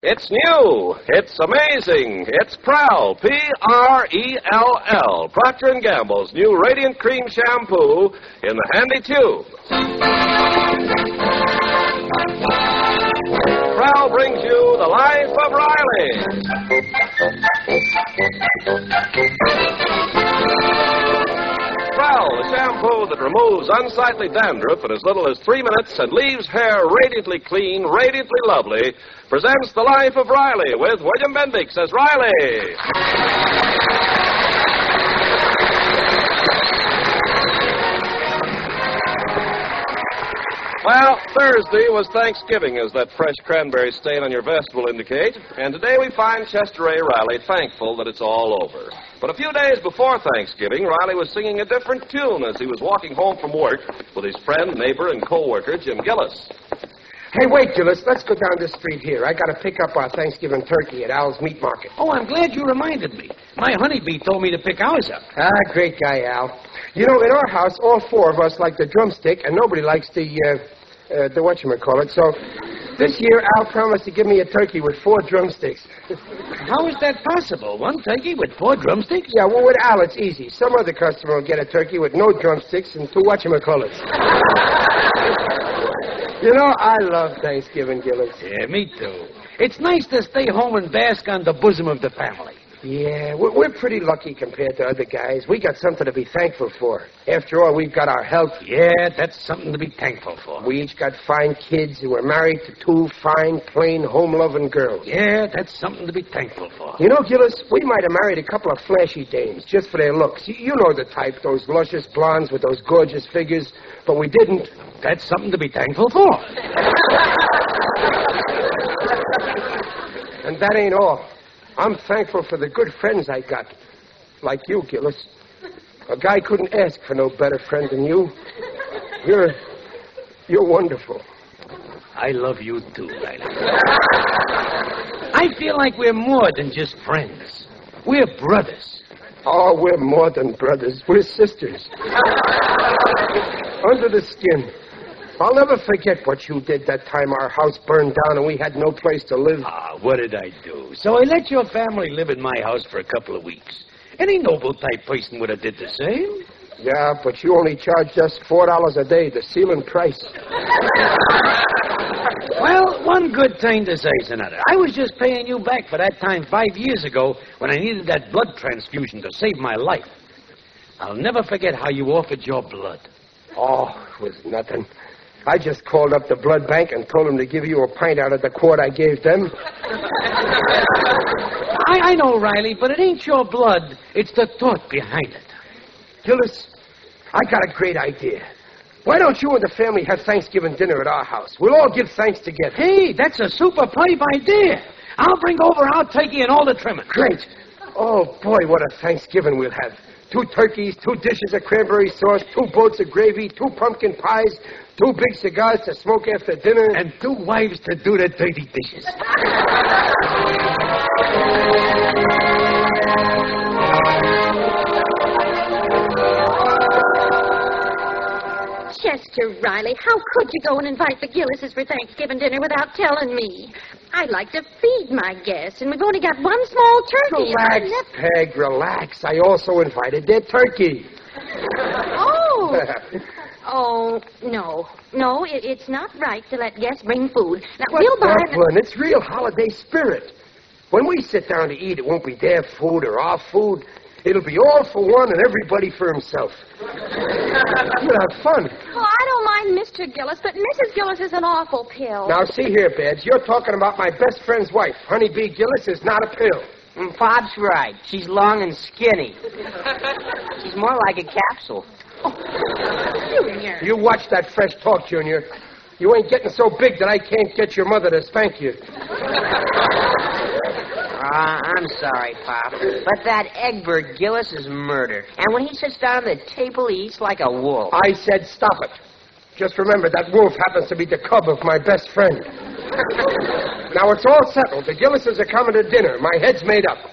It's new. It's amazing. It's Prell, P-R-E-L-L, Procter & Gamble's new Radiant Cream Shampoo in the handy tube. Prell brings you The Life of Riley. Prell, the shampoo that removes unsightly dandruff in as little as 3 minutes and leaves hair radiantly clean, radiantly lovely, presents The Life of Riley with William Bendix as Riley. Well, Thursday was Thanksgiving, as that fresh cranberry stain on your vest will indicate, and today we find Chester A. Riley thankful that it's all over. But a few days before Thanksgiving, Riley was singing a different tune as he was walking home from work with his friend, neighbor, and co-worker, Jim Gillis. Hey, wait, Gillis. Let's go down this street here. I got to pick up our Thanksgiving turkey at Al's Meat Market. Oh, I'm glad you reminded me. My honeybee told me to pick ours up. Great guy, Al. You know, in our house, all four of us like the drumstick, and nobody likes the whatchamacallit. So this year, Al promised to give me a turkey with 4 drumsticks. How is that possible? 1 turkey with 4 drumsticks? Yeah, well, with Al, it's easy. Some other customer will get a turkey with no drumsticks and 2 whatchamacallits. You know, I love Thanksgiving, Gillis. Yeah, me too. It's nice to stay home and bask on the bosom of the family. Yeah, we're pretty lucky compared to other guys. We got something to be thankful for. After all, we've got our health. Yeah, that's something to be thankful for. We each got fine kids and we're married to 2 fine, plain, home-loving girls. Yeah, that's something to be thankful for. You know, Gillis, we might have married a couple of flashy dames just for their looks. You know the type, those luscious blondes with those gorgeous figures, but we didn't. That's something to be thankful for. And that ain't all. I'm thankful for the good friends I got. Like you, Gillis. A guy couldn't ask for no better friend than you. You're wonderful. I love you too, Riley. I feel like we're more than just friends. We're brothers. Oh, we're more than brothers. We're sisters. Under the skin. I'll never forget what you did that time our house burned down and we had no place to live. What did I do? So I let your family live in my house for a couple of weeks. Any noble-type person would have did the same. Yeah, but you only charged us $4 a day, the ceiling price. Well, one good thing deserves another. I was just paying you back for that time 5 years ago when I needed that blood transfusion to save my life. I'll never forget how you offered your blood. Oh, it was nothing. I just called up the blood bank and told them to give you a pint out of the quart I gave them. I know, Riley, but it ain't your blood. It's the thought behind it. Gillis, I got a great idea. Why don't you and the family have Thanksgiving dinner at our house? We'll all give thanks together. Hey, that's a super pipe idea. I'll bring over our turkey and all the trimmings. Great. Oh, boy, what a Thanksgiving we'll have. 2 turkeys, 2 dishes of cranberry sauce, 2 boats of gravy, 2 pumpkin pies, 2 big cigars to smoke after dinner. And 2 wives to do the dirty dishes. Chester Riley, how could you go and invite the Gillises for Thanksgiving dinner without telling me? I'd like to feed my guests, and we've only got 1 small turkey. Relax, Peg, relax. I also invited their turkey. Oh. Oh, no. No, it's not right to let guests bring food. Now, we'll buy... Evelyn, it's real holiday spirit. When we sit down to eat, it won't be their food or our food. It'll be all for one and everybody for himself. We'll have fun. Oh, I don't mind Mr. Gillis, but Mrs. Gillis is an awful pill. Now, see here, Babs. You're talking about my best friend's wife. Honeybee Gillis is not a pill. Bob's right. She's long and skinny. She's more like a capsule. Junior. You watch that fresh talk, Junior. You ain't getting so big that I can't get your mother to spank you. I'm sorry, Pop. But that Egbert Gillis is murder. And when he sits down at the table, he eats like a wolf. I said stop it. Just remember, that wolf happens to be the cub of my best friend. Now, it's all settled. The Gillises are coming to dinner. My head's made up.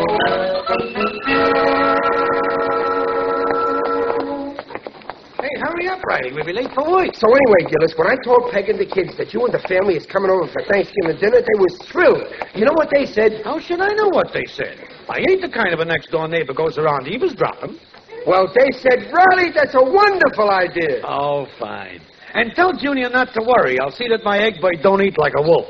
Hey, how hurry up, Riley. We'll be late for work. So anyway, Gillis, when I told Peg and the kids that you and the family is coming over for Thanksgiving dinner, they was thrilled. You know what they said? How should I know what they said? I ain't the kind of a next-door neighbor goes around eavesdropping. Well, they said, Riley, that's a wonderful idea. Oh, fine. And tell Junior not to worry. I'll see that my egg bite don't eat like a wolf.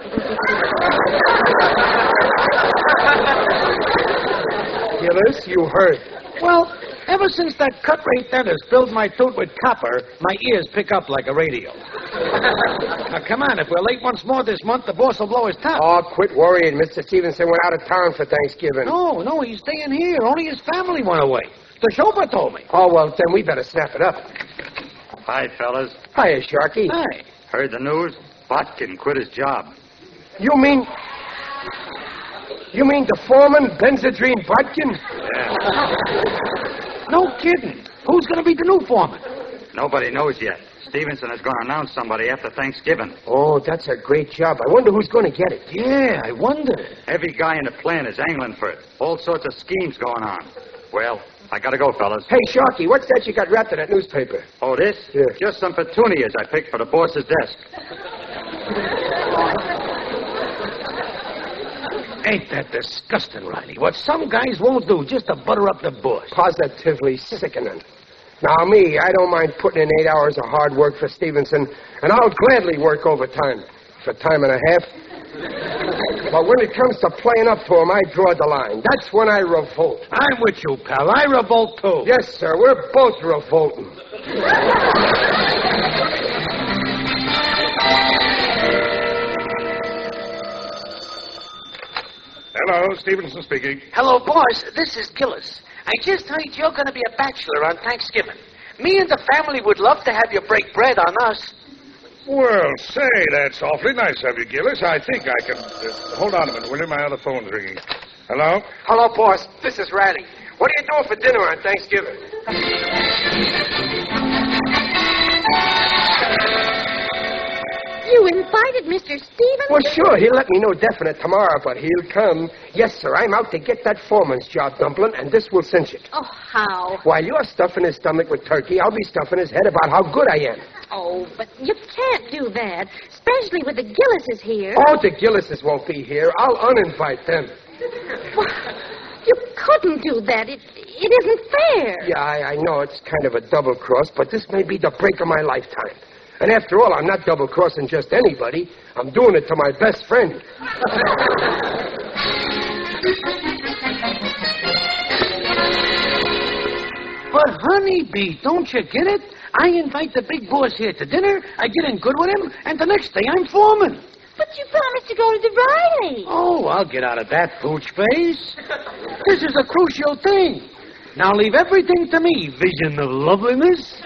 Gillis, you heard. Well, ever since that cut-rate dentist filled my tooth with copper, my ears pick up like a radio. Now, come on. If we're late once more this month, the boss will blow his top. Oh, quit worrying. Mr. Stevenson went out of town for Thanksgiving. No, he's staying here. Only his family went away. The chauffeur told me. Oh, well, then we better snap it up. Hi, fellas. Hiya, Sharky. Hey. Heard the news? Botkin quit his job. You mean the foreman, Benzedrine Botkin? Yeah. No kidding. Who's going to be the new foreman? Nobody knows yet. Stevenson is going to announce somebody after Thanksgiving. Oh, that's a great job. I wonder who's going to get it. Yeah, I wonder. Every guy in the plant is angling for it. All sorts of schemes going on. Well, I got to go, fellas. Hey, Sharky, what's that you got wrapped in that newspaper? Oh, this? Yeah. Just some petunias I picked for the boss's desk. Ain't that disgusting, Riley? What some guys won't do just to butter up the boss. Positively sickening. Now, me, I don't mind putting in 8 hours of hard work for Stevenson, and I'll gladly work overtime for time and a half. But when it comes to playing up to him, I draw the line. That's when I revolt. I'm with you, pal. I revolt, too. Yes, sir. We're both revolting. Hello, Stevenson speaking. Hello, boss. This is Gillis. I just heard you're going to be a bachelor on Thanksgiving. Me and the family would love to have you break bread on us. Well, say, that's awfully nice of you, Gillis. I think I can... hold on a minute, will you? My other phone's ringing. Hello? Hello, boss. This is Ratty. What are you doing for dinner on Thanksgiving? You invited Mr. Stevens? Well, sure. He'll let me know definite tomorrow, but he'll come. Yes, sir. I'm out to get that foreman's job, Dumplin', and this will cinch it. Oh, how? While you're stuffing his stomach with turkey, I'll be stuffing his head about how good I am. Oh, but you can't do that, especially with the Gillises here. Oh, the Gillises won't be here. I'll uninvite them. Well, you couldn't do that. It isn't fair. Yeah, I know it's kind of a double cross, but this may be the break of my lifetime. And after all, I'm not double-crossing just anybody. I'm doing it to my best friend. But, honeybee, don't you get it? I invite the big boss here to dinner, I get in good with him, and the next day I'm foreman. But you promised to go to the Riley. Oh, I'll get out of that pooch face. This is a crucial thing. Now leave everything to me, vision of loveliness.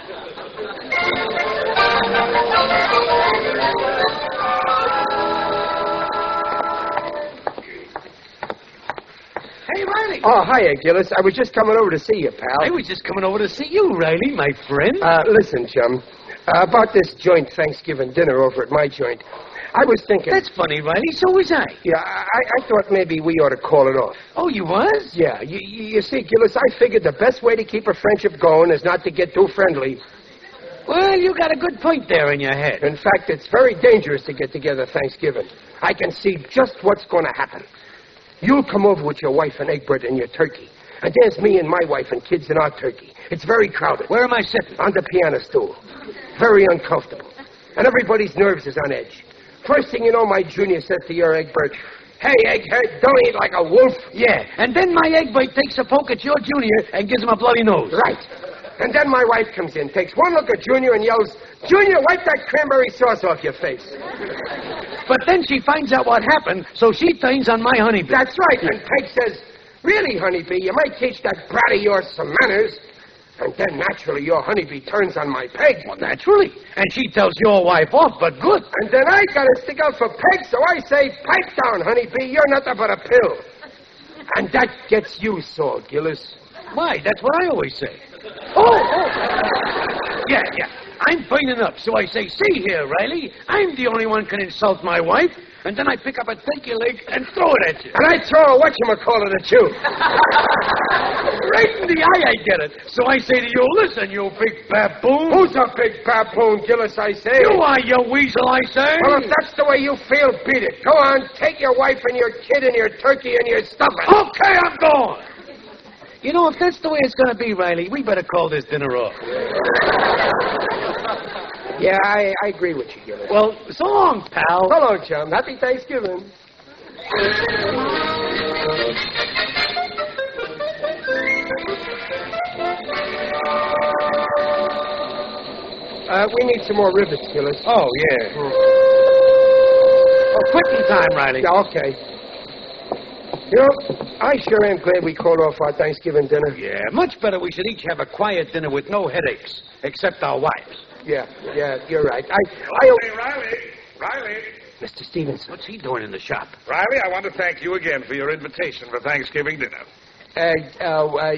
Hey, Riley. Oh, hiya, Gillis. I was just coming over to see you, pal. I was just coming over to see you, Riley, my friend. Listen, chum. About this joint Thanksgiving dinner over at my joint. I was thinking... That's funny, Riley. So was I. Yeah, I thought maybe we ought to call it off. Oh, you was? Yeah. You see, Gillis, I figured the best way to keep a friendship going is not to get too friendly. Well, you got a good point there in your head. In fact, it's very dangerous to get together Thanksgiving. I can see just what's going to happen. You'll come over with your wife and Egbert and your turkey. And there's me and my wife and kids and our turkey. It's very crowded. Where am I sitting? On the piano stool. Very uncomfortable. And everybody's nerves is on edge. First thing you know, my junior says to your Egbert, "Hey, Egghead, don't eat like a wolf." Yeah, and then my Egbert takes a poke at your junior and gives him a bloody nose. Right. And then my wife comes in, takes one look at Junior and yells, "Junior, wipe that cranberry sauce off your face." But then she finds out what happened, so she turns on my honeybee. That's right. And Peg says, "Really, honeybee, you might teach that brat of yours some manners." And then, naturally, your honeybee turns on my Peg. Well, naturally. And she tells your wife off, but good. And then I got to stick out for Peg, so I say, "Pipe down, honeybee, you're nothing but a pill." And that gets you sore, Gillis. Why? That's what I always say. Oh! Yeah. I'm burning up, so I say, see here, Riley, I'm the only one can insult my wife. And then I pick up a turkey leg and throw it at you. And I throw a whatchamacallit at you. Right in the eye, I get it. So I say to you, listen, you big baboon. Who's a big baboon, Gillis, I say? You are, you weasel, I say. Well, if that's the way you feel, beat it. Go on, take your wife and your kid and your turkey and your stuffing. Okay, I'm going. You know, if that's the way it's going to be, Riley, we better call this dinner off. Yeah, I agree with you, Gillis. Well, so long, pal. So long, chum. Happy Thanksgiving. We need some more rivets, Gillis. Oh, yeah. Oh, quitting time, Riley. Yeah, okay. You know, I sure am glad we called off our Thanksgiving dinner. Yeah, much better we should each have a quiet dinner with no headaches, except our wives. Yeah, you're right. Hey, Riley. Mr. Stevenson, what's he doing in the shop? Riley, I want to thank you again for your invitation for Thanksgiving dinner. Why,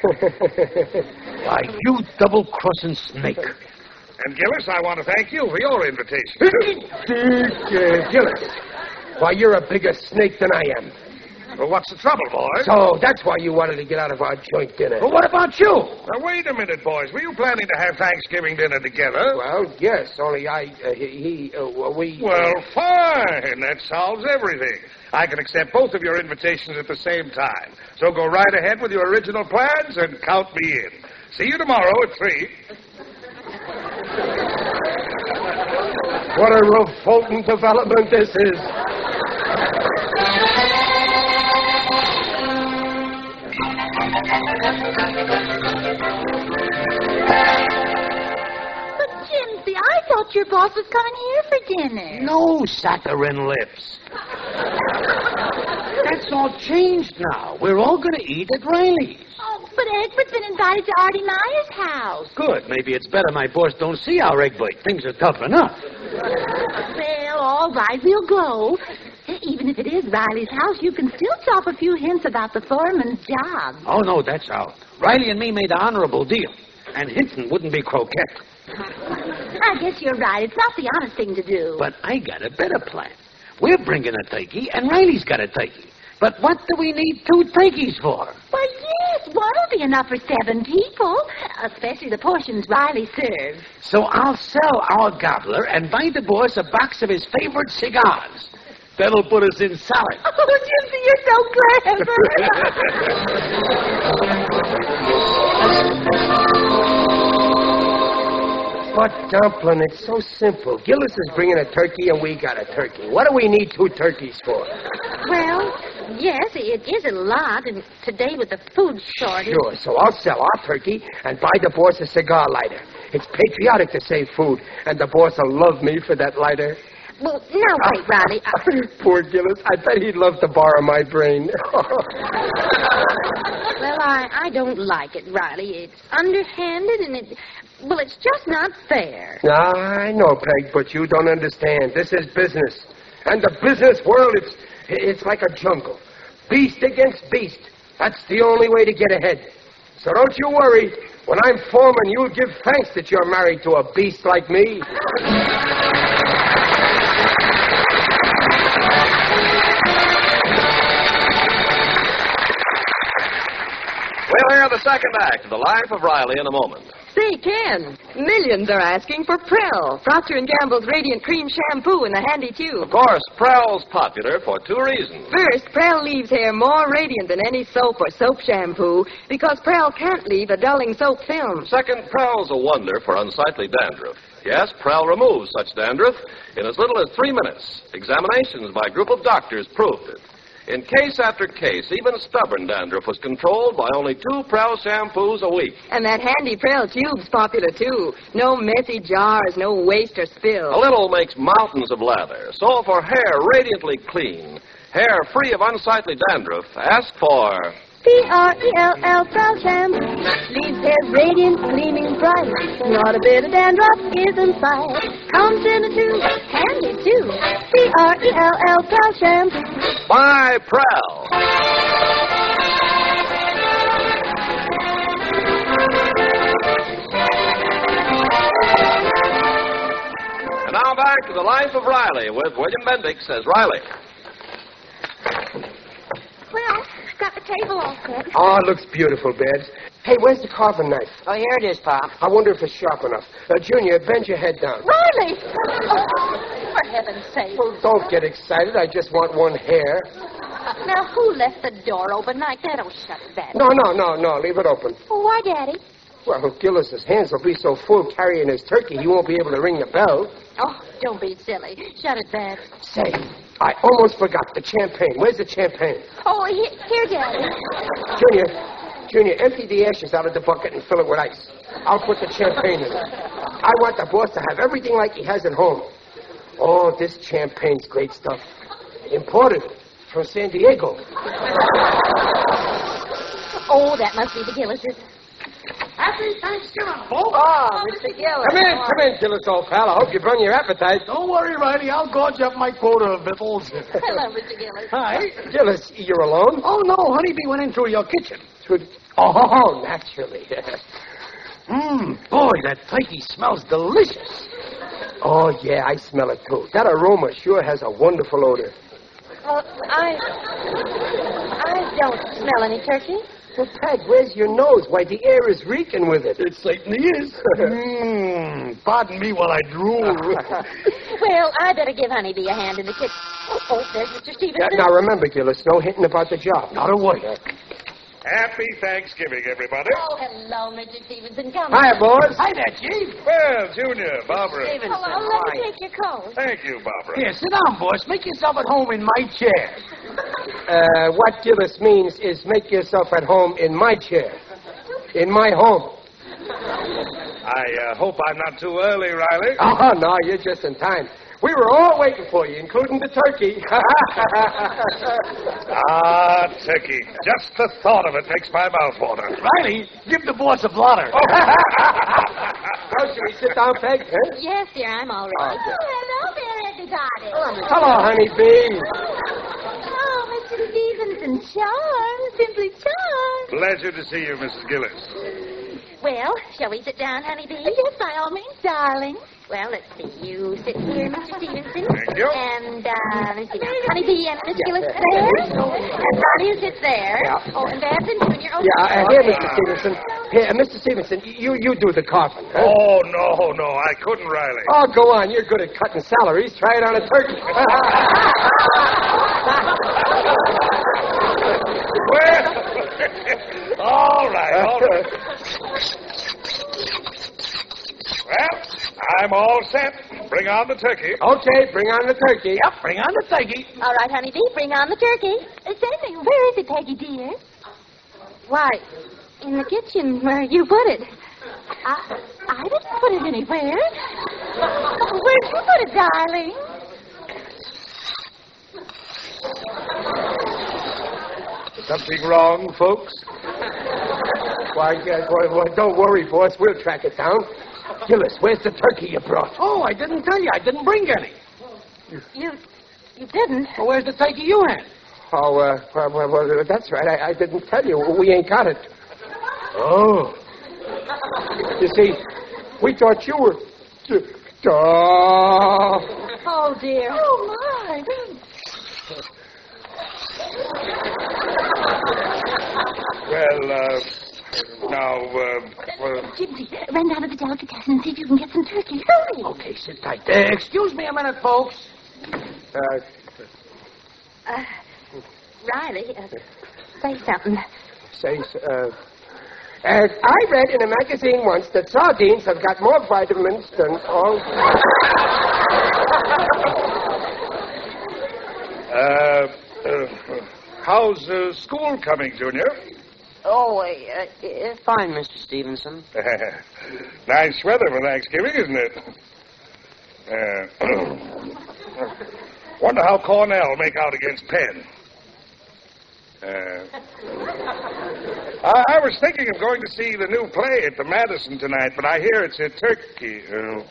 you double-crossing snake. And Gillis, I want to thank you for your invitation. Gillis, why, you're a bigger snake than I am. Well, what's the trouble, boys? So that's why you wanted to get out of our joint dinner. Well, what about you? Now, wait a minute, boys. Were you planning to have Thanksgiving dinner together? Well, yes, only we... Well, fine. That solves everything. I can accept both of your invitations at the same time. So go right ahead with your original plans and count me in. See you tomorrow at 3. What a revolting development this is. But, Jimsy, I thought your boss was coming here for dinner. No saccharine lips. That's all changed now. We're all going to eat at Riley's. Oh, but Egbert's been invited to Artie Meyer's house. Good. Maybe it's better my boss don't see our Egbert. Things are tough enough. Well, all right, we'll go. Even if it is Riley's house, you can still drop a few hints about the foreman's job. Oh, no, that's out. Riley and me made an honorable deal. And Hinton wouldn't be croquette. I guess you're right. It's not the honest thing to do. But I got a better plan. We're bringing a turkey, and Riley's got a turkey. But what do we need 2 turkeys for? Well, yes, one'll be enough for 7 people, especially the portions Riley serves. So I'll sell our gobbler and buy the boss a box of his favorite cigars. That'll put us in salad. Oh, Jimsy, you're so clever. But, Dumpling, it's so simple. Gillis is bringing a turkey, and we got a turkey. What do we need 2 turkeys for? Well, yes, it is a lot, and today with the food shortage... Sure, so I'll sell our turkey and buy the boss a cigar lighter. It's patriotic to save food, and the boss will love me for that lighter. Well, now wait, Riley. Poor Gillis. I bet he'd love to borrow my brain. Well, I don't like it, Riley. It's underhanded, and it's just not fair. I know, Peg, but you don't understand. This is business. And the business world, it's like a jungle. Beast against beast. That's the only way to get ahead. So don't you worry. When I'm foreman, you'll give thanks that you're married to a beast like me. We'll hear the second act of The Life of Riley in a moment. Say, Ken, millions are asking for Prell, Procter & Gamble's Radiant Cream Shampoo in the handy tube. Of course, Prell's popular for 2 reasons. First, Prell leaves hair more radiant than any soap or soap shampoo because Prell can't leave a dulling soap film. Second, Prell's a wonder for unsightly dandruff. Yes, Prell removes such dandruff in as little as 3 minutes. Examinations by a group of doctors proved it. In case after case, even stubborn dandruff was controlled by only 2 Prell shampoos a week. And that handy Prell tube's popular, too. No messy jars, no waste or spill. A little makes mountains of lather. So for hair radiantly clean, hair free of unsightly dandruff, ask for... Prell Prell Shampoo. Leaves hair radiant, gleaming bright. Not a bit of dandruff is in sight. Comes in a tube, handy too. Prell Prell Shampoo. Buy Prell. now back to The Life of Riley with William Bendix as Riley. Well, got the table all set. Oh, it looks beautiful, Babs. Hey, where's the carving knife? Oh, here it is, Pop. I wonder if it's sharp enough. Junior, bend your head down. Riley! Oh, for heaven's sake. Well, don't get excited. I just want one hair. Now, who left the door open like that? Oh, shut that. No. Leave it open. Well, why, Daddy? Well, Gillis's hands will be so full carrying his turkey, he won't be able to ring the bell. Oh, don't be silly. Shut it, Babs. Say, I almost forgot the champagne. Where's the champagne? Oh, here, Daddy. Junior, empty the ashes out of the bucket and fill it with ice. I'll put the champagne in it. I want the boss to have everything like he has at home. Oh, this champagne's great stuff. Imported from San Diego. Oh, that must be the Gillises. Happy Thanksgiving, folks. Oh, Mr. Gillis. Come in, Gillis, old pal. I hope you brought your appetite. Don't worry, Riley. I'll gorge up my quota of victuals. Hello, Mr. Gillis. Hi. Gillis, you're alone? Oh, no. Honeybee went in through your kitchen. Oh, naturally. Boy, that turkey smells delicious. Oh, yeah, I smell it, too. That aroma sure has a wonderful odor. Well, I don't smell any turkey. Well, Peg, where's your nose? Why, the air is reeking with it. It certainly is. Pardon me while I drool. Well, I better give Honeybee a hand in the kitchen. Oh, there's Mr. Stevenson. Now, remember, Gillis, no hinting about the job. Not a word. Happy Thanksgiving, everybody. Oh, hello, Mr. Stevenson. Come Hiya, in. boys. Hi there, Chief. Well, Junior, Barbara. Stevenson, Hello, let me take your coat. Thank you, Barbara. Here, sit down, boss. Make yourself at home in my chair. What Gillis means is make yourself at home in my chair. In my home. I hope I'm not too early, Riley. Oh, no, you're just in time. We were all waiting for you, including the turkey. Ah, turkey. Just the thought of it makes my mouth water. Riley, give the boss a blotter. Now, shall we sit down, Peg? Huh? Yes, dear, I'm all ready. Okay. Hello there, everybody. Hello, honeybee. Oh, Mr. Stevenson, charmed, simply charmed. Pleasure to see you, Mrs. Gillis. Well, shall we sit down, Honeybee? Yes, by all means, darling. Well, let's see. You sit here, Mr. Stevenson. Thank you. And, let's see. Honeybee and Miss Gillis sit there. And Riley sits there. Yeah. Oh, and Babs and Junior. Oh, Here, Mr. Stevenson. Here, Mr. Stevenson, you do the coughing, huh? Oh, no, I couldn't, Riley. Oh, go on. You're good at cutting salaries. Try it on a turkey. Well, all right. Well, I'm all set. Bring on the turkey. Okay, bring on the turkey. Yep, bring on the turkey. all right, Honeybee, bring on the turkey. Sandy, where is it, Peggy, dear? Why, in the kitchen where you put it. I didn't put it anywhere. Where'd you put it, darling? Something wrong, folks? Why, don't worry, boss. We'll track it down. Gillis, where's the turkey you brought? Oh, I didn't tell you. I didn't bring any. You didn't? Well, where's the turkey you had? Oh, well, that's right. I didn't tell you. We ain't got it. Oh. You see, we thought you were... Oh, dear. Oh, my. Well, Gypsy, run down to the delicatessen and see if you can get some turkey. Hurry. Okay, sit tight. Excuse me a minute, folks. Riley, say something. I read in a magazine once that sardines have got more vitamins than all... how's school coming, Junior? Oh, fine, Mr. Stevenson. Nice weather for Thanksgiving, isn't it? Wonder how Cornell make out against Penn. I was thinking of going to see the new play at the Madison tonight, but I hear it's a turkey.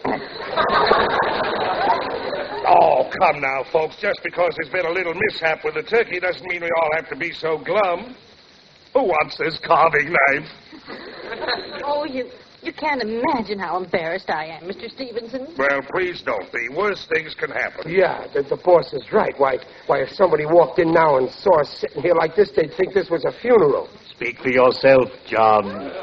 Oh, come now, folks. Just because there's been a little mishap with the turkey doesn't mean we all have to be so glum. Who wants this carving knife? Oh, you You can't imagine how embarrassed I am, Mr. Stevenson. Well, please don't be. Worse things can happen. Yeah, the boss is right. Why, if somebody walked in now and saw us sitting here like this, they'd think this was a funeral. Speak for yourself, John.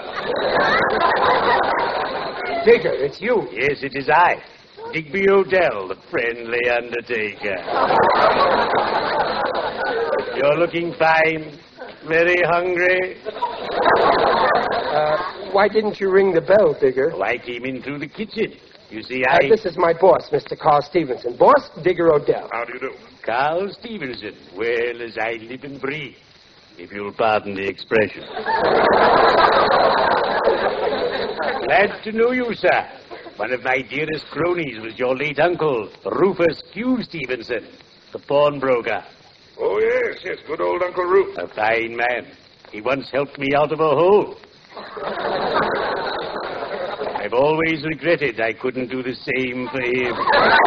Digger, it's you. Yes, it is I. Digby Odell, the friendly undertaker. You're looking fine. Very hungry. Why didn't you ring the bell, Digger? Oh, I came in through the kitchen. You see, This is my boss, Mr. Carl Stevenson. Boss, Digger Odell. How do you do? Carl Stevenson. Well, as I live and breathe, if you'll pardon the expression. Glad to know you, sir. One of my dearest cronies was your late uncle, Rufus Q. Stevenson, the pawnbroker. Oh, yes, good old Uncle Rufus. A fine man. He once helped me out of a hole. I've always regretted I couldn't do the same for him.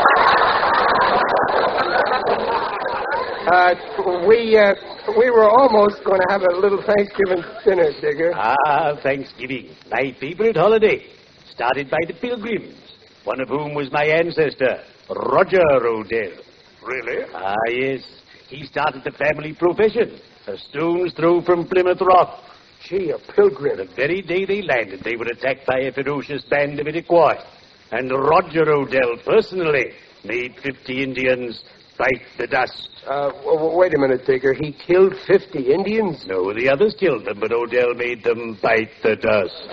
We were almost going to have a little Thanksgiving dinner, Digger. Ah, Thanksgiving, my favorite holiday. Started by the Pilgrims, one of whom was my ancestor, Roger Odell. Really? Ah, yes. He started the family profession, a stone's throw from Plymouth Rock. Gee, a pilgrim. The very day they landed, they were attacked by a ferocious band of Iroquois. And Roger Odell personally made 50 Indians bite the dust. Wait a minute, Digger. He killed 50 Indians? No, the others killed them, but Odell made them bite the dust.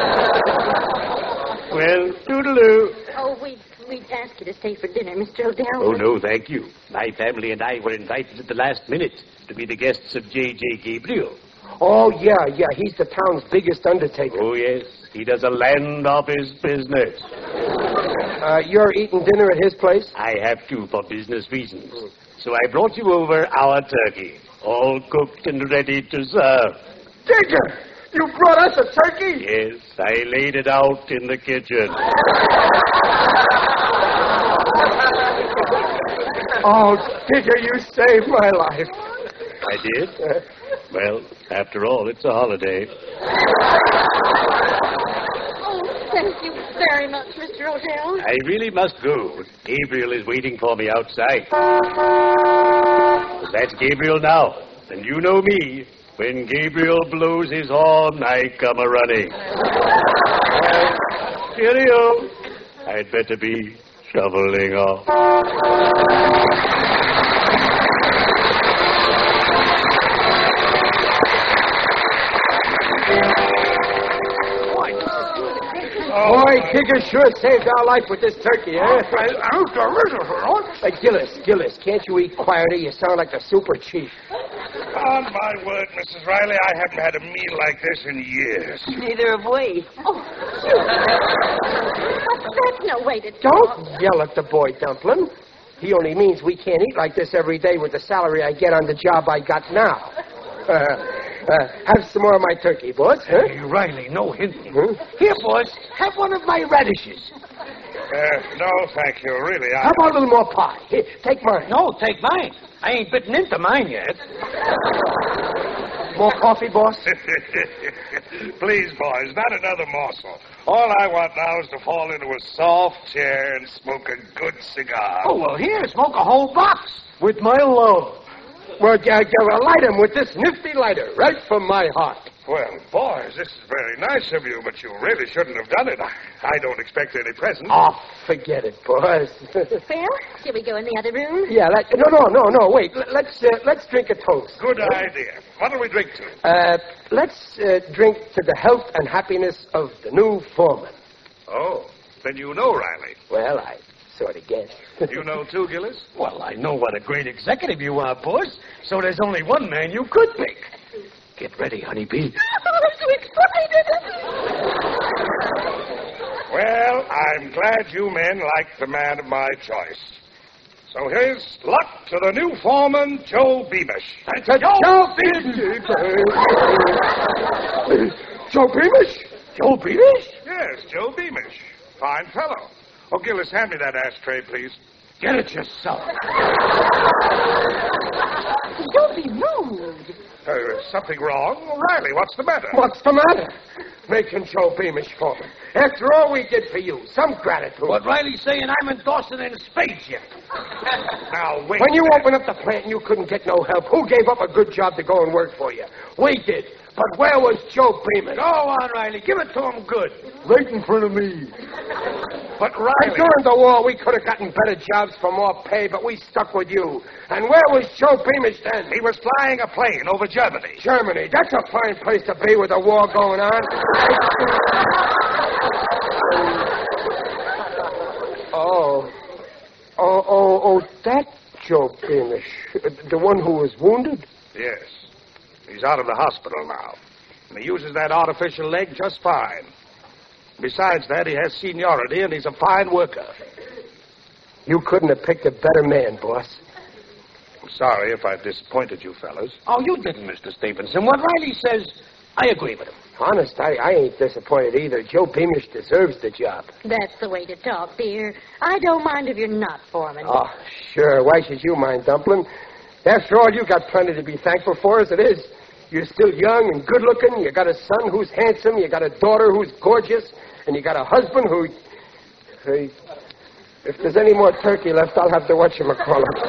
Well, toodaloo. Oh, we'd ask you to stay for dinner, Mr. Odell. Oh, no, thank you. My family and I were invited at the last minute to be the guests of J.J. Gabriel. Oh, yeah. He's the town's biggest undertaker. Oh, yes. He does a land office business. You're eating dinner at his place? I have to for business reasons. So I brought you over our turkey, all cooked and ready to serve. Digger! You brought us a turkey? Yes, I laid it out in the kitchen. Oh, Digger, you saved my life. I did? Well, after all, it's a holiday. Oh, thank you very much, Mr. Odell. I really must go. Gabriel is waiting for me outside. That's Gabriel now. And you know me. When Gabriel blows his horn, I come a-running. Well, cheerio. I'd better be shoveling off. Boy, Digger sure saved our life with this turkey, eh? How's delicious, Ron? Gillis, can't you eat quieter? You sound like the super chief. On my word, Mrs. Riley, I haven't had a meal like this in years. Neither have we. Oh, that's no way to talk. Don't yell at the boy, Dumplin'. He only means we can't eat like this every day with the salary I get on the job I got now. Have some more of my turkey, boss, huh? Hey, Riley, no hinting. Huh? Here, boss, have one of my radishes. No, thank you, really. How about a little more pie? Here, take mine. No, take mine. I ain't bitten into mine yet. More coffee, boss? Please, boys, not another morsel. All I want now is to fall into a soft chair and smoke a good cigar. Oh, well, here, smoke a whole box with my love. Well, light him with this nifty lighter, right from my heart. Well, boys, this is very nice of you, but you really shouldn't have done it. I don't expect any present. Oh, forget it, boys. Well, shall we go in the other room? Yeah, no, wait. Let's drink a toast. Good idea. What'll we drink to? Let's drink to the health and happiness of the new foreman. Oh, then you know Riley. Well, I sort of guess. You know too, Gillis? Well, I know what a great executive you are, boss. So there's only one man you could pick. Get ready, honeybee. I'm so excited. Well, I'm glad you men like the man of my choice. So here's luck to the new foreman, Joe Beamish. Joe Beamish! Joe Beamish? Joe Beamish? Yes, Joe Beamish. Fine fellow. Oh, Gillis, hand me that ashtray, please. Get it yourself. Don't be rude. Something wrong? Riley, what's the matter? What's the matter? making Joe Beamish foreman. After all we did for you, some gratitude. But Riley's saying I'm endorsing in spades yet. Now, wait. When you opened up the plant and you couldn't get no help, who gave up a good job to go and work for you? We did. But where was Joe Beamish? Go on, Riley. Give it to him good. Right in front of me. But, And Riley... during the war, we could have gotten better jobs for more pay, but we stuck with you. And where was Joe Beamish then? He was flying a plane over Germany. Germany. That's a fine place to be with a war going on. Oh, that Joe Beamish. The one who was wounded? Yes. He's out of the hospital now. And he uses that artificial leg just fine. Besides that, he has seniority, and he's a fine worker. You couldn't have picked a better man, boss. I'm sorry if I've disappointed you fellas. Oh, you didn't, Mr. Stevenson. What Riley says, I agree with him. Honest, I ain't disappointed either. Joe Beamish deserves the job. That's the way to talk, dear. I don't mind if you're not foreman. Oh, sure. Why should you mind, Dumpling? After all, you got plenty to be thankful for as it is. You're still young and good-looking. You got a son who's handsome. You got a daughter who's gorgeous. And you got a husband who... if there's any more turkey left, I'll have to watch him call him.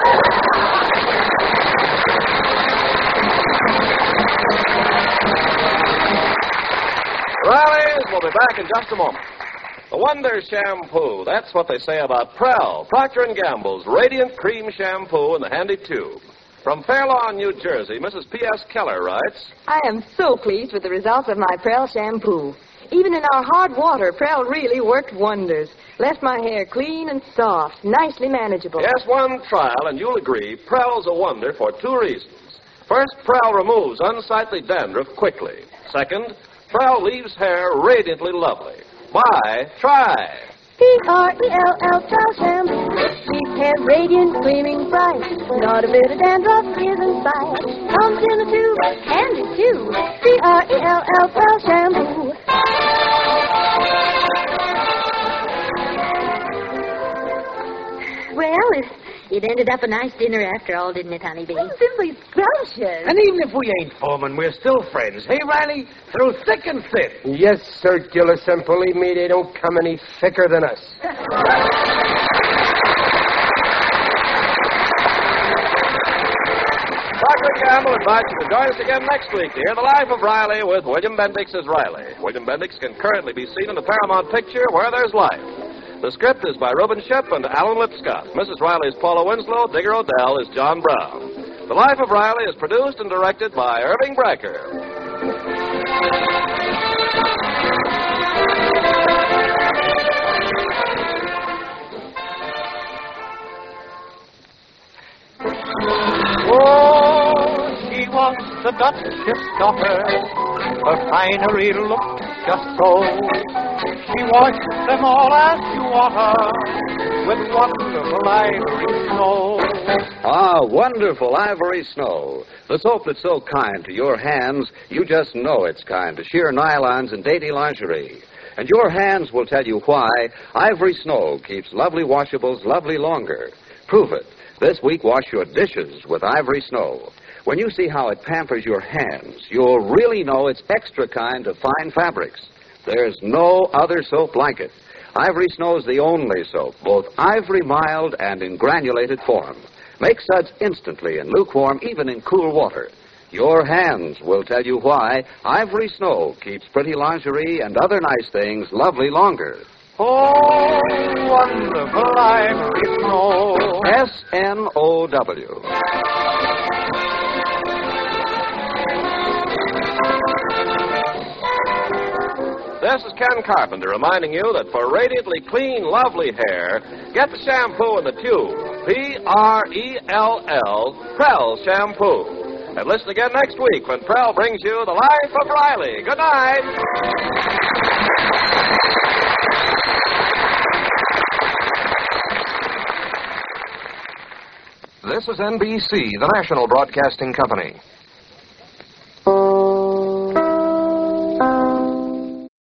Riley's will be back in just a moment. The Wonder Shampoo. That's what they say about Prell, Procter & Gamble's Radiant Cream Shampoo in the handy tube. From Fair Lawn, New Jersey, Mrs. P.S. Keller writes, I am so pleased with the results of my Prell shampoo. Even in our hard water, Prell really worked wonders. Left my hair clean and soft, nicely manageable. Yes, one trial, and you'll agree, Prell's a wonder for two reasons. First, Prell removes unsightly dandruff quickly. Second, Prell leaves hair radiantly lovely. Buy, try. P-R-E-L-L, Prell shampoo. Leaves hair radiant, gleaming bright. Not a bit of dandruff is in sight. Comes in a tube, handy too. P-R-E-L-L, Prell shampoo. Well, it ended up a nice dinner after all, didn't it, honeybee? Simply scrumptious. And even if we ain't foreman, we're still friends. Hey, Riley? Through thick and thin. Yes, Sir Gillis, and believe me, they don't come any thicker than us. Procter & Gamble invites you to join us again next week to hear The Life of Riley with William Bendix as Riley. William Bendix can currently be seen in the Paramount picture Where There's Life. The script is by Reuben Ship and Alan Lipscott. Mrs. Riley is Paula Winslow. Digger Odell is John Brown. The Life of Riley is produced and directed by Irving Brecker. Oh, she was the Duchess' daughter. Her finery looked just so. She washed them all as you water with wonderful ivory snow. Ah, wonderful ivory snow. The soap that's so kind to your hands, you just know it's kind to sheer nylons and dainty lingerie. And your hands will tell you why Ivory Snow keeps lovely washables lovely longer. Prove it. This week, wash your dishes with Ivory Snow. When you see how it pampers your hands, you'll really know it's extra kind of fine fabrics. There's no other soap like it. Ivory Snow's the only soap, both ivory mild and in granulated form. Make suds instantly in lukewarm, even in cool water. Your hands will tell you why Ivory Snow keeps pretty lingerie and other nice things lovely longer. Oh, wonderful ivory snow. S-N-O-W. This is Ken Carpenter reminding you that for radiantly clean, lovely hair, get the shampoo in the tube. P-R-E-L-L, Prell Shampoo. And listen again next week when Prell brings you The Life of Riley. Good night. This is NBC, the national broadcasting company.